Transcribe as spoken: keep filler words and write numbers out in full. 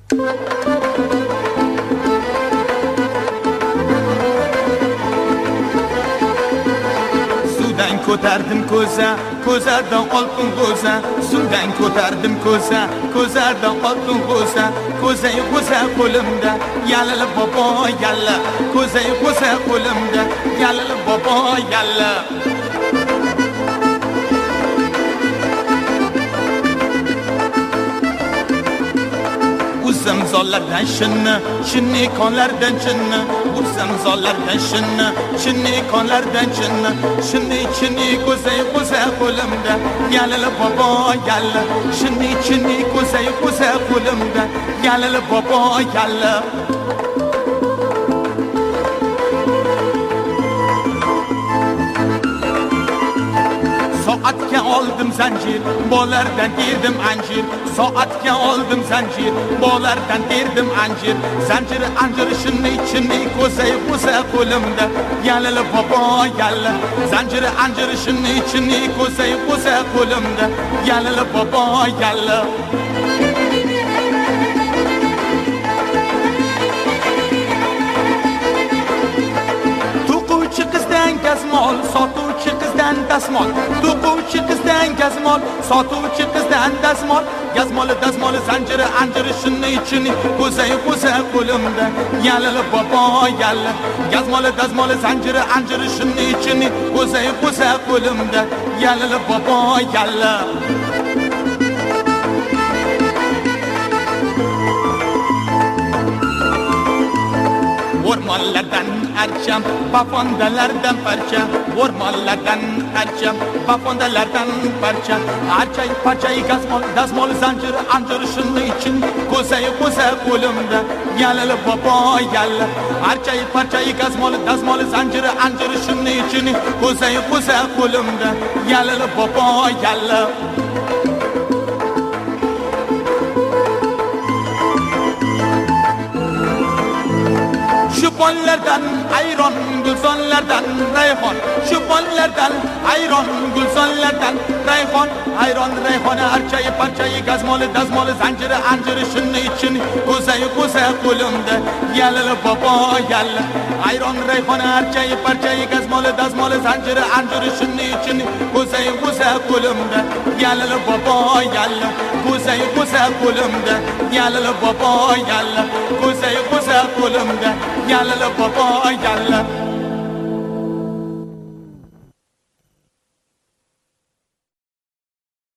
Suvdan ko'tardim ko'za, ko'zadan oltin g'o'za. Suvdan ko'tardim ko'za, ko'zadan oltin g'o'za. Ko'zay g'o'za qo'limda, yalala bobo yalla. Ko'zay g'o'za qo'limda, yalala bobo yalla. Uzim zollardan shinni, shinni konlardan chinni. Uzim zollardan shinni, shinni konlardan chinni. Shinni chinni ko'zay ko'za qo'limda, yalala bobo yalla. Shinni chinni ko'zay ko'za qo'limda, yalala bobo yalla. Soatga oldim zanjir, bolardan derdim anjir. Soatga oldim zanjir, bolardan derdim anjir. Zanjir anjir shinni chinni ko'zay ko'za qo'limda, yalala bobo yalla. Zanjir anjir shinni chinni ko'zay ko'za qo'limda, yalala bobo yalla. To'quvchi qizdan gazmol, sotuvchi qizdan dasmol. To'quvchi qizdan gazmol, sotuvchi qizdan dasmol. Gazmoli dasmoli zanjiri anjiri shinni chinni ko'zay ko'za qo'limda, yalala bobo yalla. Gazmoli dasmoli zanjiri anjiri shinni chinni ko'zay ko'za qo'limda, yalala bobo yalla. O'rmonlardan archam, bafondalardan parcha. O'rmonlardan archam, bafondalardan parcha. Archay parchay gazmol, dazmol zanjir anjir shinni chin ko'zay ko'za qo'limda, yalala bobo yalla. Archay parchay gazmol, dazmol zanjir anjir shinni chin ko'zay ko'za qo'limda, yalala bobo yalla. Şuponlardan ayron, gulzonlardan rayhon. Şuponlardan ayron, gulzonlardan rayhon. Ayron rayhona archay parchay gazmoli dazmoli zanjiri anjiri shinni chin ko'zay ko'za qo'limda, yalala bobo yalla. Ayron rayhona archay parchay gazmoli dazmoli zanjiri anjiri shinni chin ko'zay ko'za qo'limda, yalala bobo yalla. Ko'zay ko'za qo'limda, yalala bobo yalla. Ko'zay ko'za qo'limda, yalala bobo yalla.